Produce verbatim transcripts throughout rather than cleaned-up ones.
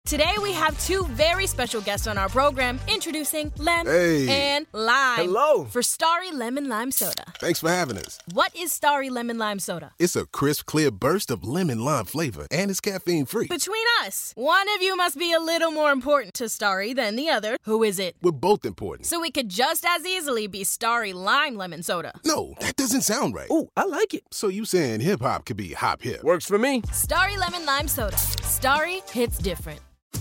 Today we have two very special guests on our program, introducing Lem Hey. and Lime. Hello. For Starry Lemon Lime Soda. Thanks for having us. What is Starry Lemon Lime Soda? It's a crisp, clear burst of lemon lime flavor, and it's caffeine-free. Between us, one of you must be a little more important to Starry than the other. Who is it? We're both important. So it could just as easily be Starry Lime Lemon Soda. No, that doesn't sound right. Oh, I like it. So you saying hip-hop could be hop-hip? Works for me. Starry Lemon Lime Soda. Starry hits different.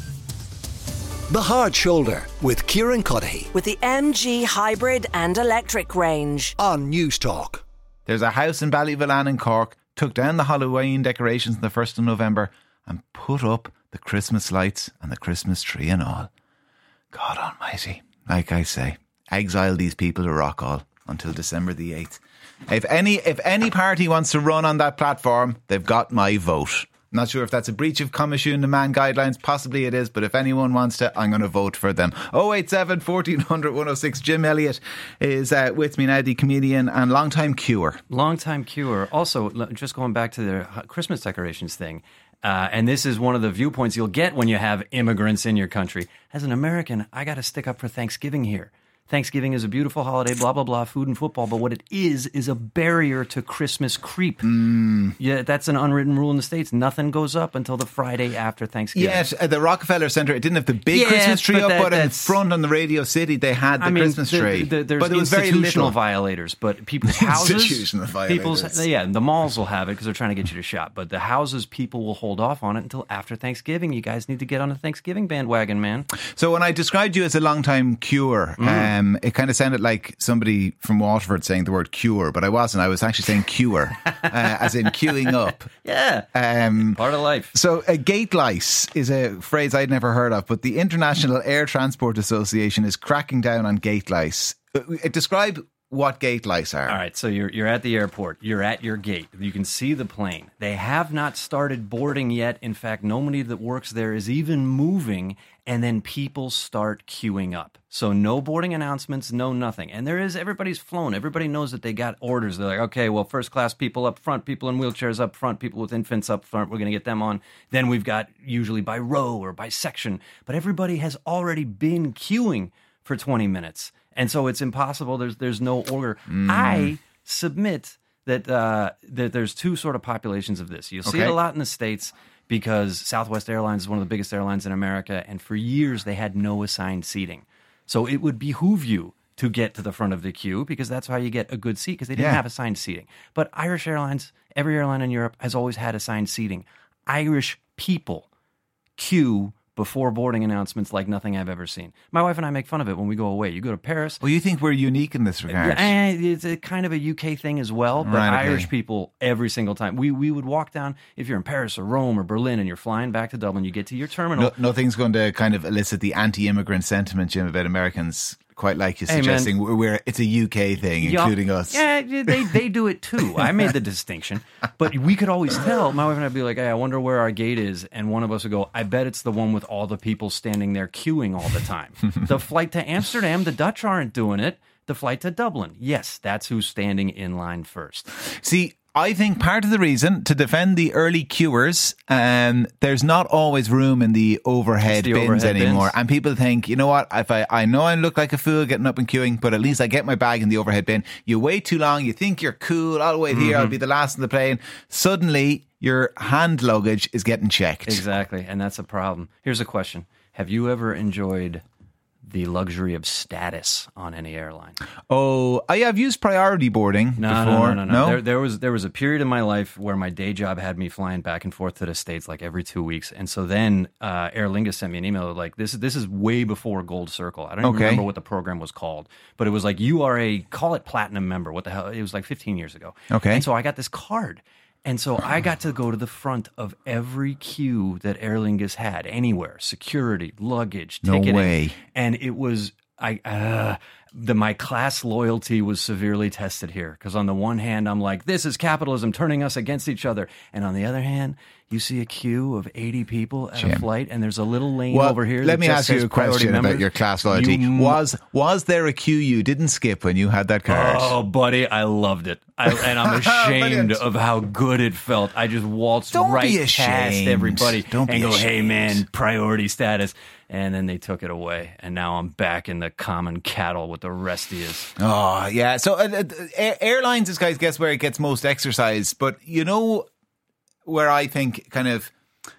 The Hard Shoulder with Kieran Cuddihy With the M G hybrid and electric range. on News Talk. There's a house in Ballyvillan in Cork, took down the Halloween decorations on the first of November and put up the Christmas lights and the Christmas tree and all. God almighty, like I say, exile these people to Rockall until December the eighth. If any, if any party wants to run on that platform, they've got my vote. Not sure if that's a breach of Commission Demand guidelines. Possibly it is, but if anyone wants to, I'm going to vote for them. oh eight seven, fourteen hundred, one oh six. Jim Elliott is uh, with me now, the comedian and long-time queuer. Long-time queuer. Also, l- just going back to the h- Christmas decorations thing, uh, and this is one of the viewpoints you'll get when you have immigrants in your country. As an American, I got to stick up for Thanksgiving here. Thanksgiving is a beautiful holiday, blah, blah, blah, food and football. But what it is, is a barrier to Christmas creep. Mm. Yeah, that's an unwritten rule in the States. Nothing goes up until the Friday after Thanksgiving. Yes, at the Rockefeller Centre, it didn't have the big Yeah, Christmas tree but up, that- but in that's- front on the Radio City, they had the I mean, Christmas the- tree. the- there's but it was very institutional little. violators, but people's houses, Institutional violators. people's yeah, the malls will have it because they're trying to get you to shop. But the houses, people will hold off on it until after Thanksgiving. You guys need to get on the Thanksgiving bandwagon, man. So when I described you as a long-time queuer, Mm. um, it kind of sounded like somebody from Waterford saying the word cure, but I wasn't. I was actually saying queue,er uh, as in queuing up. Yeah, Um, part of life. So a gate lice is a phrase I'd never heard of, but the International Air Transport Association is cracking down on gate lice. Uh, Describe what gate lice are. All right, so you're you're at the airport. You're at your gate. You can see the plane. They have not started boarding yet. In fact, nobody that works there is even moving, and then people start queuing up. So no boarding announcements, no nothing. And there is, everybody's flown. Everybody knows that they got orders. They're like, okay, well, first class people up front, people in wheelchairs up front, people with infants up front, we're going to get them on. Then we've got usually by row or by section. But everybody has already been queuing for twenty minutes. And so it's impossible. There's there's no order. Mm. I submit that uh, that there's two sort of populations of this. You'll see Okay. it a lot in the States because Southwest Airlines is one of the biggest airlines in America, and for years they had no assigned seating. So it would behoove you to get to the front of the queue because that's how you get a good seat because they didn't Yeah. have assigned seating. But Irish Airlines, every airline in Europe has always had assigned seating. Irish people queue before boarding announcements like nothing I've ever seen. My wife and I make fun of it when we go away. You go to Paris. Well, you think we're unique in this regard? Eh, It's a kind of a U K thing as well, but Right, okay. Irish people every single time. We we would walk down, if you're in Paris or Rome or Berlin and you're flying back to Dublin, you get to your terminal. No, nothing's going to kind of elicit the anti-immigrant sentiment, Jim, about Americans. Quite like you Hey, man. suggesting we're, we're it's a U K thing, Yeah, including us. Yeah, they they do it too. I made the distinction, but we could always tell. My wife and I'd be like, "Hey, I wonder where our gate is," and one of us would go, "I bet it's the one with all the people standing there queuing all the time." The flight to Amsterdam, the Dutch aren't doing it. The flight to Dublin, yes, that's who's standing in line first. See, I think part of the reason to defend the early queuers, um, there's not always room in the overhead the bins overhead anymore. bins. And people think, you know what, if I, I know I look like a fool getting up and queuing, but at least I get my bag in the overhead bin. You wait too long, you think you're cool, I'll wait here, I'll be the last on the plane. Suddenly, your hand luggage is getting checked. Exactly, and that's a problem. Here's a question. Have you ever enjoyed the luxury of status on any airline? Oh, I have used priority boarding No, before. no, no, no, no. There, there was there was a period in my life where my day job had me flying back and forth to the States like every two weeks, and so then uh, Aer Lingus sent me an email like this. This is way before Gold Circle. I don't even Okay. remember what the program was called, but it was like you are a call it platinum member. What the hell? It was like fifteen years ago. Okay. And so I got this card. And so I got to go to the front of every queue that Aer Lingus had, anywhere, security, luggage, No ticketing. way. And it was, I, uh, the my class loyalty was severely tested here, because on the one hand I'm like, this is capitalism turning us against each other, and on the other hand you see a queue of eighty people at Jim. a flight, and there's a little lane Well, over here. let that me just ask you says a priority question members. about your class loyalty. You- was was there a queue you didn't skip when you had that card? Oh, buddy, I loved it. I, and I'm ashamed Brilliant. of how good it felt. I just waltzed Don't right be past ashamed. everybody Don't and be go, hey, ashamed. man, priority status. And then they took it away. And now I'm back in the common cattle with the rest of you. Oh, yeah. So uh, uh, air- airlines is, guys, guess where it gets most exercise. But you know where I think kind of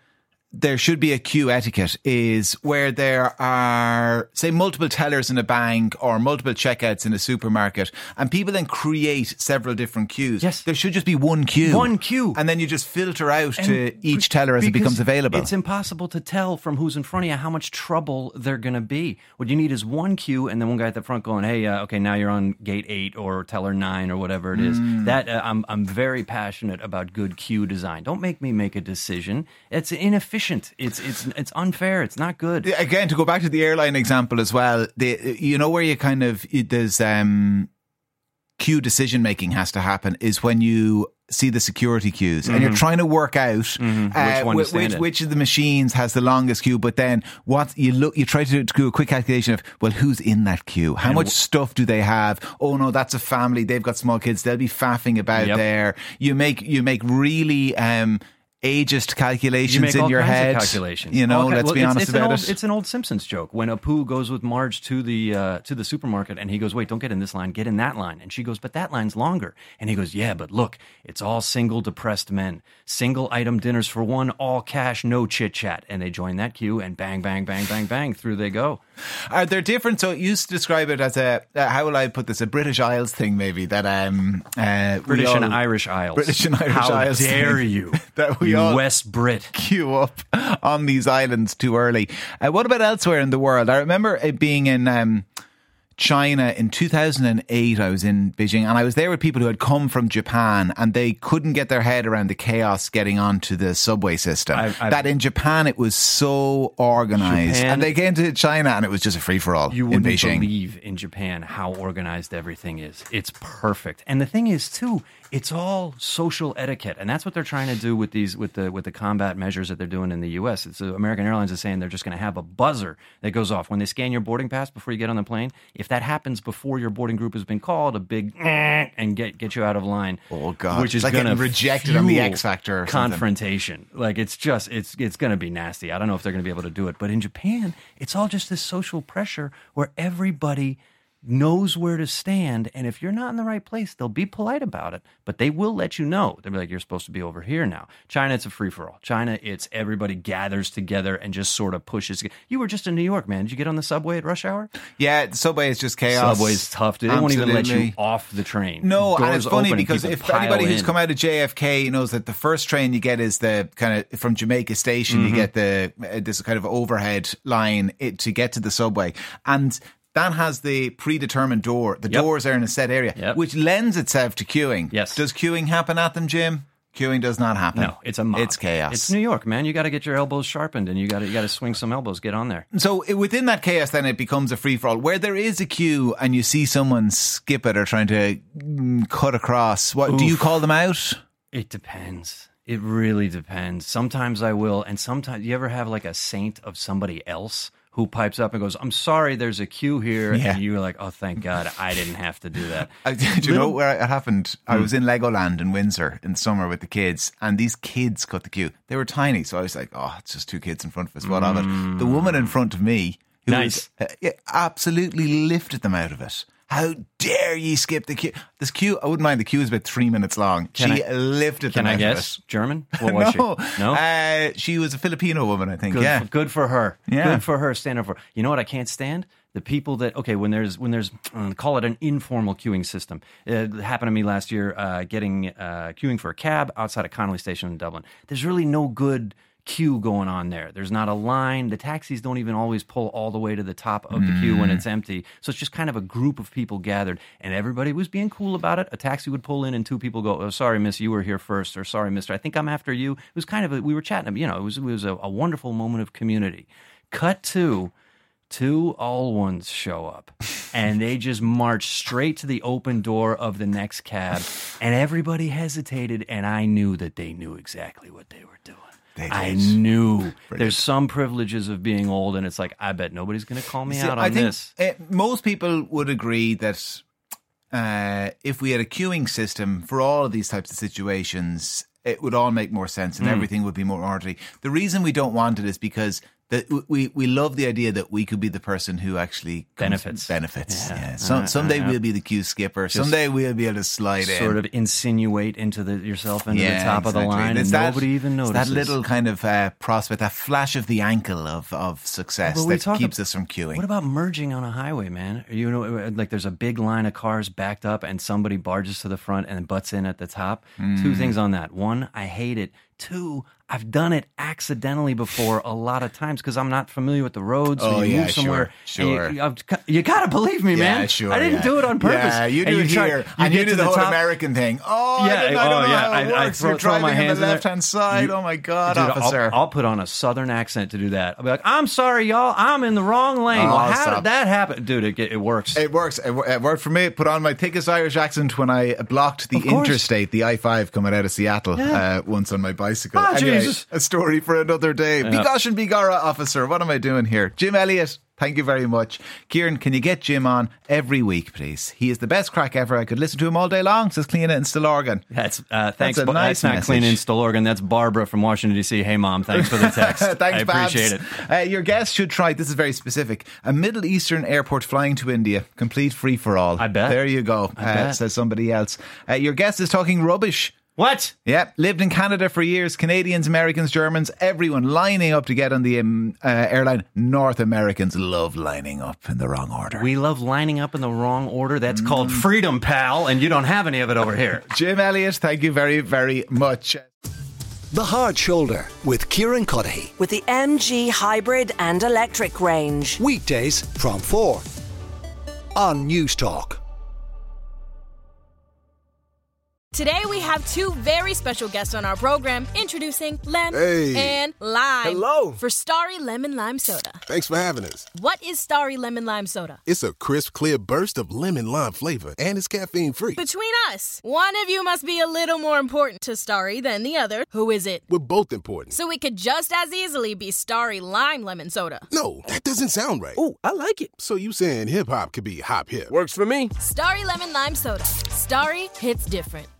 there should be a queue etiquette is where there are, say, multiple tellers in a bank or multiple checkouts in a supermarket, and people then create several different queues. Yes. There should just be one queue. One queue. And then you just filter out to And each teller as it because becomes available. It's impossible to tell from who's in front of you how much trouble they're going to be. What you need is one queue, and then one guy at the front going, hey, uh, okay, now you're on gate eight or teller nine or whatever it is. Mm. That uh, I'm, I'm very passionate about good queue design. Don't make me make a decision. It's inefficient. It's, it's, it's unfair. It's not good. Again, to go back to the airline example as well, the, you know where you kind of, there's um, queue decision making has to happen is when you see the security queues and you're trying to work out Mm-hmm. Which uh, one to which, stand which, in. which of the machines has the longest queue. But then what you look, you try to do a quick calculation of, well, who's in that queue? How And much w- stuff do they have? Oh no, that's a family. They've got small kids. They'll be faffing about Yep. there. You make, you make really, um, ageist calculations You make in all your kinds head. of calculations. You know, Okay, let's well, be it's, honest it's about an old, it. It's an old Simpsons joke when Apu goes with Marge to the uh, to the supermarket, and he goes, "Wait, don't get in this line, get in that line." And she goes, "But that line's longer." And he goes, "Yeah, but look, it's all single depressed men, single item dinners for one, all cash, no chit chat." And they join that queue, and bang, bang, bang, bang, bang, through they go. Are there different? So you used to describe it as a, uh, how will I put this? A British Isles thing, maybe that um, uh, we British and all Irish Isles. British and Irish How Isles dare thing. you? That we you all- West Brit. queue up on these islands too early. Uh, what about elsewhere in the world? I remember it being in um, China in two thousand eight. I was in Beijing and I was there with people who had come from Japan and they couldn't get their head around the chaos getting onto the subway system. I've- I've- that in Japan it was so organised. Japan- And they came to China and it was just a free-for-all You in wouldn't Beijing. believe in Japan how organized everything is. It's perfect. And the thing is too, it's all social etiquette, and that's what they're trying to do with these with the with the combat measures that they're doing in the U S. It's uh, American Airlines is saying they're just going to have a buzzer that goes off when they scan your boarding pass before you get on the plane. If that happens before your boarding group has been called, a big and get get you out of line. Oh, God. Which is Like going to getting rejected on the X Factor or something. confrontation. Like it's just it's it's going to be nasty. I don't know if they're going to be able to do it, but in Japan, it's all just this social pressure where everybody knows where to stand, and if you're not in the right place, they'll be polite about it, but they will let you know. They'll be like, you're supposed to be over here now. China, it's a free-for-all. China, it's everybody gathers together and just sort of pushes. You were just in New York, man. Did you get on the subway at rush hour? Yeah, the subway is just chaos. Subway's tough, dude. They won't even let you Absolutely. off the train. No, and Doors it's funny open because people if pile anybody who's in. come out of J F K knows that the first train you get is the kind of from Jamaica Station, Mm-hmm. you get the uh, this kind of overhead line it, to get to the subway, and that has the predetermined door. The Yep. doors are in a set area, Yep. which lends itself to queuing. Yes. Does queuing happen at them, Jim? Queuing does not happen. No, it's a mob. It's chaos. It's New York, man. You got to get your elbows sharpened, and you got to you got to swing some elbows. Get on there. So i- within that chaos, then it becomes a free for all. Where there is a queue and you see someone skip it or trying to mm, cut across, what do you Oof. call them out? It depends. It really depends. Sometimes I will, and sometimes you ever have like a saint of somebody else who pipes up and goes, "I'm sorry, there's a queue here," Yeah. and you're like, "Oh, thank God, I didn't have to do that." I, do you know where it happened? I was in Legoland in Windsor in summer with the kids, and these kids cut the queue. They were tiny, so I was like, "Oh, it's just two kids in front of us. What of it?" The woman in front of me, who Nice. was, uh, yeah, absolutely lifted them out of it. How dare ye skip the queue? This queue, I wouldn't mind. The queue is about three minutes long. Can she I- lifted Can them I out guess? of German? it. What was no, she? No. Uh, she was a Filipino woman, I think. Good, yeah, for, good for her. Yeah. Good for her. Stand up for. You know what I can't stand? The people that okay when there's when there's uh, call it an informal queuing system. It happened to me last year, uh, getting uh, queuing for a cab outside of Connolly Station in Dublin. There's really no good queue going on there. There's not a line. The taxis don't even always pull all the way to the top of the queue when it's empty. So it's just kind of a group of people gathered, and everybody was being cool about it. A taxi would pull in, and two people go, "Oh, sorry, miss, you were here first," or "Sorry, mister, I think I'm after you." It was kind of a, we were chatting. You know, it was it was a, a wonderful moment of community. Cut to two all ones show up, and they just march straight to the open door of the next cab, and everybody hesitated, and I knew that they knew exactly what they were doing. They did. I knew. Brilliant. There's some privileges of being old, and it's like, I bet nobody's going to call me See, out on I think this. uh, most people would agree that uh, if we had a queuing system for all of these types of situations, it would all make more sense and mm. everything would be more orderly. The reason we don't want it is because that we we love the idea that we could be the person who actually benefits. Benefits. Yeah. Yeah. Some, uh, someday uh, we'll be the queue skipper. Just someday we'll be able to slide in. Sort of insinuate into the yourself into yeah, the top exactly. of the line, it's and that, nobody even notices. That little kind of uh, prospect, that flash of the ankle of of success well, that keeps ab- us from queuing. What about merging on a highway, man? You know, like there's a big line of cars backed up, and somebody barges to the front and butts in at the top. Mm. Two things on that: one, I hate it. Two, I've done it accidentally before a lot of times because I'm not familiar with the roads. Oh, or you yeah, move somewhere. Sure, sure. You, you got to believe me, man. Yeah, sure. I didn't yeah. do it on purpose. Yeah, you do and it you here. Try, you and you do the, the whole top. American thing. Oh, yeah, I don't, I oh, don't know yeah. how it I, I works. throw, You're throw driving my on hands the in there. left-hand side. You, oh, my God, dude, officer. I'll, I'll put on a southern accent to do that. I'll be like, I'm sorry, y'all. I'm in the wrong lane. Oh, well, how stop. did that happen? Dude, it, it works. It works. It, it worked for me. Put on my thickest Irish accent when I blocked the interstate, the I five coming out of Seattle yeah. uh, once on my bicycle. Oh, anyway, Jesus. A story for another day. Yeah. Be gosh and be gara, officer. What am I doing here? Jim Elliott, thank you very much. Kieran, can you get Jim on every week, please? He is the best crack ever. I could listen to him all day long, says Clean It in Stillorgan. That's, uh, thanks. That's a nice That's not message. Clean in Stillorgan. That's Barbara from Washington, D C. Hey, Mom, thanks for the text. Thanks, I appreciate Babs. it. Uh, your guest should try, this is very specific, a Middle Eastern airport flying to India. Complete free for all. I bet. There you go, I uh, bet. says somebody else. Uh, your guest is talking rubbish. What? Yeah, lived in Canada for years. Canadians, Americans, Germans, everyone lining up to get on the um, uh, airline. North Americans love lining up in the wrong order. We love lining up in the wrong order. That's mm. called freedom, pal, and you don't have any of it over here. Jim Elliott, thank you very, very much. The Hard Shoulder with Kieran Cuddihy. With the M G hybrid and electric range. Weekdays from four on News Talk. Today we have two very special guests on our program, introducing Lem Hey. and Lime. Hello. For Starry Lemon Lime Soda. Thanks for having us. What is Starry Lemon Lime Soda? It's a crisp, clear burst of lemon lime flavor, and it's caffeine free. Between us, one of you must be a little more important to Starry than the other. Who is it? We're both important. So it could just as easily be Starry Lime Lemon Soda. No, that doesn't sound right. Oh, I like it. So you saying hip hop could be hop hip? Works for me. Starry Lemon Lime Soda. Starry hits different.